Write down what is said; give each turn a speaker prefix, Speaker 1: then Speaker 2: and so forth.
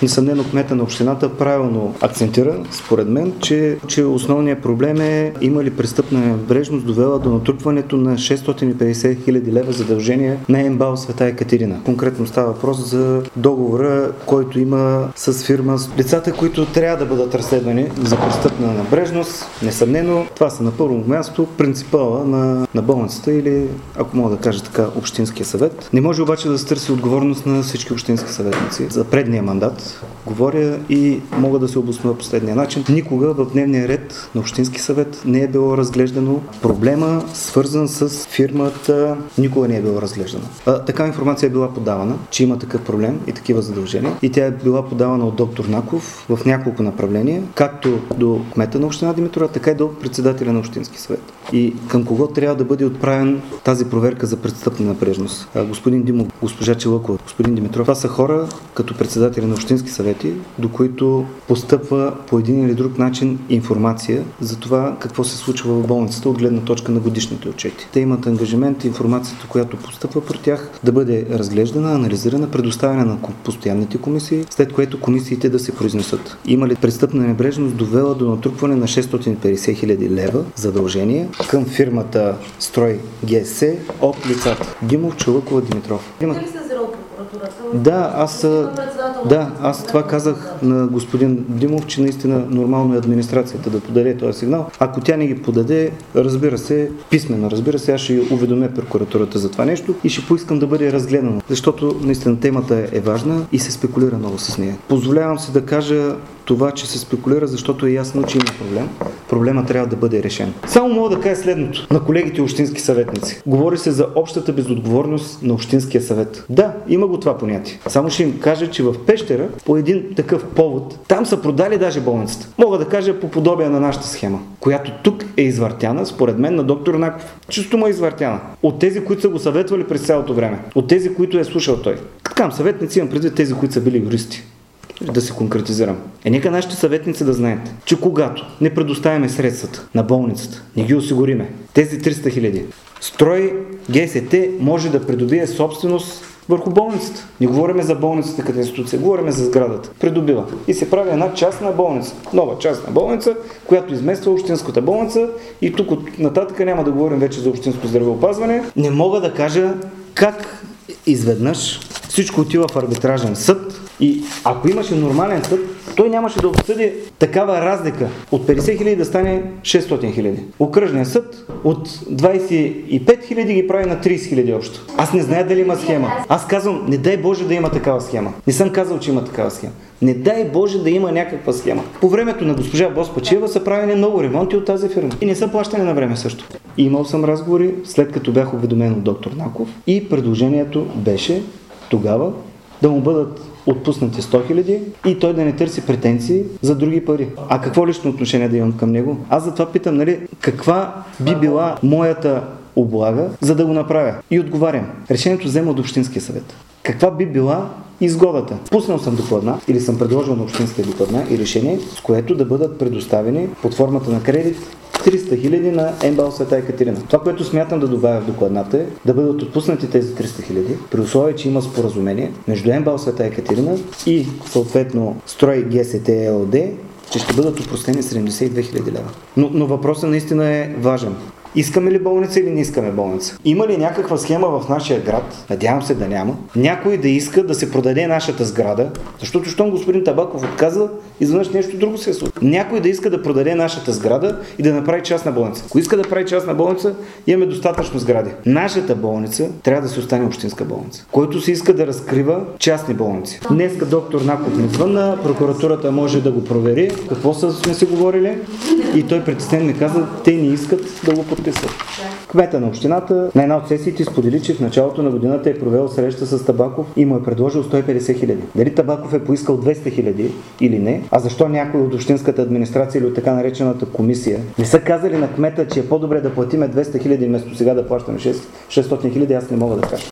Speaker 1: Несъмнено кмета на общината правилно акцентира, според мен, че основният проблем е има ли престъпна небрежност довела до натрупването на 650 хиляди лева задължения на МБАЛ Света Екатерина. Конкретно става въпрос за договора, който има с фирма. Лицата, които трябва да бъдат разследвани за престъпна небрежност, несъмнено, това са на първо място принципала на болницата или, ако мога да кажа така, Общинския съвет. Не може обаче да се търси отговорност на всички общински съветници. За предния мандат говоря и мога да се обоснова последния начин. Никога в дневния ред на Общински съвет не е било разглеждано проблема, свързан с фирмата, никога не е било разглеждано. Такава информация е била подавана, че има такъв проблем и такива задължения. И тя е била подавана от доктор Наков в няколко направления, както до кмета на община Димитрова, така и до председателя на Общински съвет. И към кого трябва да бъде отправен тази проверка за престъпна небрежност? Господин Димов, госпожа Челъкова, господин Димитров, това са хора, като председатели на общински съвети, до които постъпва по един или друг начин информация за това какво се случва в болницата от гледна точка на годишните отчети. Те имат ангажимент информацията, която постъпва при тях, да бъде разглеждана, анализирана, предоставена на постоянните комисии, след което комисиите да се произнесат. Има ли престъпна небрежност довела до натрупване на 650 хиляди лева задължения към фирмата Строй ГС от лицата Димов, Челъкова, Димитров. Аз това казах на господин Димов, че наистина нормално е администрацията да подаде този сигнал. Ако тя не ги подаде, разбира се, писмено, аз ще уведомя прокуратурата за това нещо и ще поискам да бъде разгледано, защото наистина темата е важна и се спекулира много с нея. Позволявам се да кажа това, че се спекулира, защото е ясно, че има проблем. Проблема трябва да бъде решен. Само мога да кажа следното на колегите общински съветници. Говори се за общата безотговорност на Общинския съвет. Да, има го това понятие. Само ще им кажа, че в Пещера по един такъв повод, там са продали даже болницата. Мога да кажа по подобие на нашата схема, която тук е извъртяна, според мен, на доктор Наков. Чисто му е извъртяна. От тези, които са го съветвали през цялото време. От тези, които е слушал той. Такам съветници имам предвид тези, които са били юристи. Да се конкретизирам. Нека нашите съветници да знаят, че когато не предоставяме средствата на болницата, не ги осигуриме, тези 300 хиляди, Строй ГСТ може да придобие собственост върху болницата. Не говорим за болницата като институция, говорим за сградата. Придобива. И се прави една частна болница. Нова частна болница, която измества общинската болница и тук от нататък няма да говорим вече за общинско здравеопазване. Не мога да кажа как изведнъж всичко отива в арбитражен съд и ако имаше нормален съд, той нямаше да обсъди такава разлика от 50 хиляди да стане 600 хиляди. Окръжният съд от 25 хиляди ги прави на 30 хиляди общо. Аз не зная дали има схема. Аз казвам, не дай Боже да има такава схема. Не съм казал, че има такава схема. Не дай Боже да има някаква схема. По времето на госпожа Боспачиева са правени много ремонти от тази фирма. И не са плащани на време също. И имал съм разговори, след като бях уведомен от доктор Наков и предложението беше тогава да му бъдат отпуснати 100 хиляди и той да не търси претенции за други пари. А какво лично отношение да имам към него? Аз затова питам, каква би била моята облага, за да го направя? И отговарям. Решението взема от Общинския съвет. Каква би била изгодата? Пуснал съм докладна или съм предложил на Общинския докладна и решение, с което да бъдат предоставени под формата на кредит 300 хиляди на МБАЛ Света Екатерина. Това, което смятам да добавя в докладната е да бъдат отпуснати тези 300 хиляди, при условие, че има споразумение между МБАЛ Света Екатерина и съответно Строй ГСТ ЕОД, че ще бъдат опростени 72 хиляди лева. Но въпросът наистина е важен. Искаме ли болница или не искаме болница? Има ли някаква схема в нашия град, надявам се да няма, някой да иска да се продаде нашата сграда, защото щом господин Табаков отказа, изведнъж нещо друго се случва. Някой да иска да продаде нашата сграда и да направи частна болница. Ако иска да прави частна болница, имаме достатъчно сгради. Нашата болница трябва да се остане общинска болница. Който се иска да разкрива частни болници. Днеска доктор Наков ми звънна, прокуратурата може да го провери, какво сме си говорили и той притеснен ми каза, те не искат да го подписат. Кмета на общината на една от сесиите сподели, че в началото на годината е провел среща с Табаков и му е предложил 150 хиляди. Дали Табаков е поискал 200 хиляди или не, а защо някой от общинската администрация или от така наречената комисия не са казали на кмета, че е по-добре да платиме 200 хиляди вместо сега да плащаме 600 хиляди, аз не мога да кажа.